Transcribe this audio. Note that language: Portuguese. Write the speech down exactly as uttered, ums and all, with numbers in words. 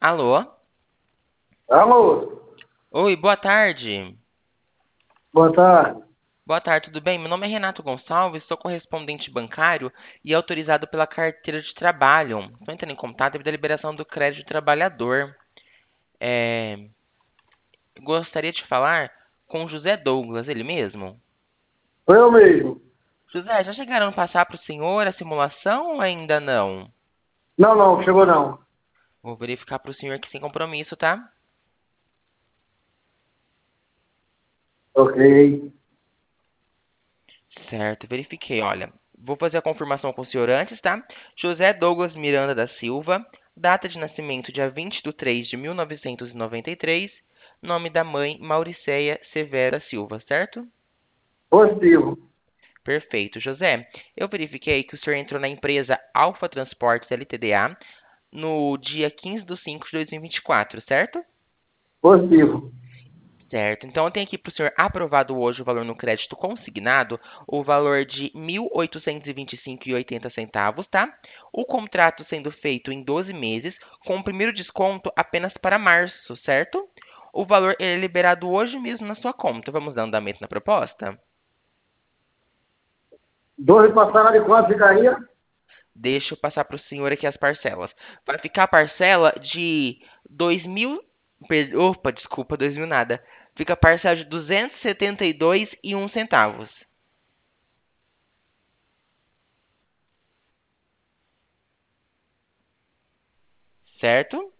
Alô? Alô, Oi, boa tarde. boa tarde. Boa tarde, tudo bem? Meu nome é Renato Gonçalves, sou correspondente bancário e autorizado pela carteira de trabalho. Estou entrando em contato devido à liberação do crédito trabalhador. É, Gostaria de falar com o José Douglas, ele mesmo. Foi eu mesmo. José, já chegaram a passar para o senhor a simulação ou ainda não? Não, não, chegou não. Vou verificar para o senhor aqui sem compromisso, tá? Ok. Certo, verifiquei. Olha, vou fazer a confirmação com o senhor antes, tá? José Douglas Miranda da Silva, data de nascimento dia vinte de três de mil novecentos e noventa e três, nome da mãe Mauriceia Severa Silva, certo? Positivo. Perfeito, José. Eu verifiquei que o senhor entrou na empresa Alfa Transportes L T D A no dia quinze de cinco de dois mil e vinte e quatro, certo? Positivo. Certo. Então, eu tenho aqui para o senhor aprovado hoje o valor no crédito consignado, o valor de mil oitocentos e vinte e cinco e oitenta centavos, tá? O contrato sendo feito em doze meses, com o primeiro desconto apenas para março, certo? O valor ele é liberado hoje mesmo na sua conta. Vamos dar andamento na proposta? doze passadas de quanto ficaria? Deixa eu passar para o senhor aqui as parcelas. Vai ficar a parcela de dois mil. per- Opa, desculpa, dois mil nada. Fica a parcela de duzentos e setenta e dois e um centavos. Certo?